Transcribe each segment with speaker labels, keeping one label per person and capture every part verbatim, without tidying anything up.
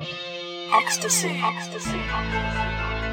Speaker 1: Ecstasy, ecstasy, ecstasy.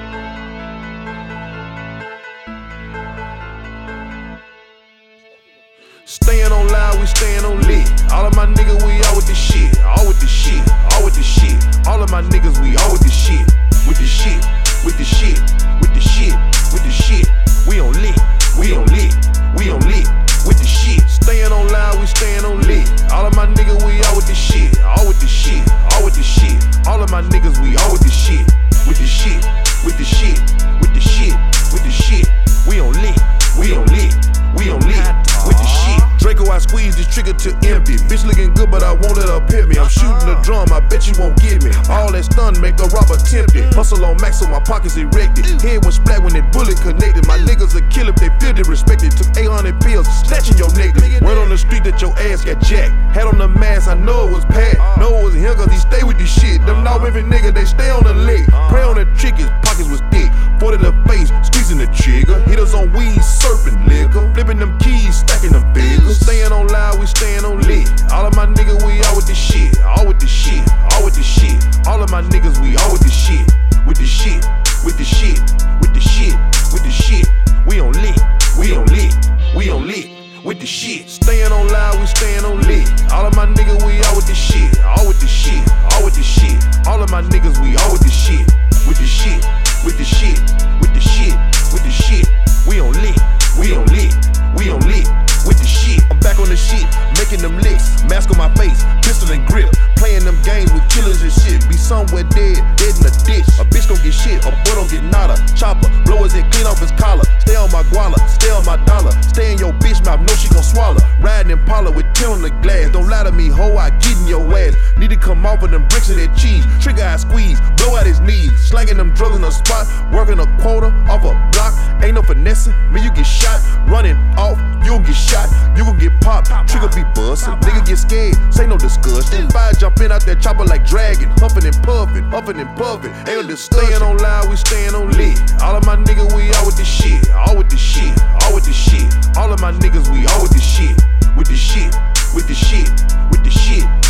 Speaker 2: Staying on loud, we staying on lit. All of my niggas, we all with this shit. All with this shit, all with this shit. All of my niggas, we all with this shit. With this shit, with this shit, with this shit, with this shit. We on lit, we on lit, we on lit. With the shit. Staying on loud, we staying on lit. All of my niggas, we all with this shit. All with this shit, all with this shit. All of my niggas, we all with this shit. With this shit, with this shit, with this shit, with this shit. We on lit, we on lit, we on lit. With the shit. Draco, I squeeze this trigger to empty. Bitch looking good, but I won't let her pit me. I'm shooting the drum, I bet you won't get me. All that stun make a robber tempted. Hustle on max, so my pockets erected. Head went splat when that bullet connected. My niggas a kill if they feel disrespected. Took eight hundred pills, snatching your necklace. Word on the street that your ass got jacked. Had on the mask, I know it was Pat. Know it was him cause he stay with this shit. Them now every nigga, they stay on the lick. Pray on the trick, his pockets was thick. forty to the face, squeezing the trigger. Hitters on weed, surfing liquor. Flipping them keys, stacking them figures. Staying on loud, we staying on lit. All of my niggas, we all with this shit. All with this shit, all with this shit. All of my niggas, we all with this shit. With this shit, with this shit, with this shit, with this shit. We on lit, we on lit, we on lit. With the shit. Staying on loud, we staying on lit. All of my niggas, we all with this shit. All with this shit, all with this shit. All of my niggas, we all with this shit. With this shit, with this shit, with this shit, with this shit. We on lit, we on lit, we on lit. With the shit. I'm back on the shit, making them licks. Mask on my face, pistol and grip. Playing them games with killers and shit. Be somewhere dead, dead in the ditch. A bitch gon' get shit, a boy don't get nada. Chopper, blow his head clean off his collar. Stay on my guala, stay on my dollar. Stay in your bitch mouth, know she gon' swallow. Riding Impala with ten on the glass. Don't lie to me, ho, I get in your ass. Need to come off of them bricks of that cheese. Trigger I squeeze, blow out his knees. Slanging them drugs in the spot, working a quota off a block. Ain't no finessing, man, you get shot. Running off, you gon' get shot. You gon' get popped, trigger be bustin'. Nigga get scared, say no discussion. Fire jumping out that chopper like dragon. Huffin' and puffin', huffin' and puffin'. Ain't no discussion. Staying on loud, we staying on lit. All of my niggas, we all with this shit. All with this shit, all with this shit. All of my niggas, we all with this shit. With this shit, with this shit, with this shit.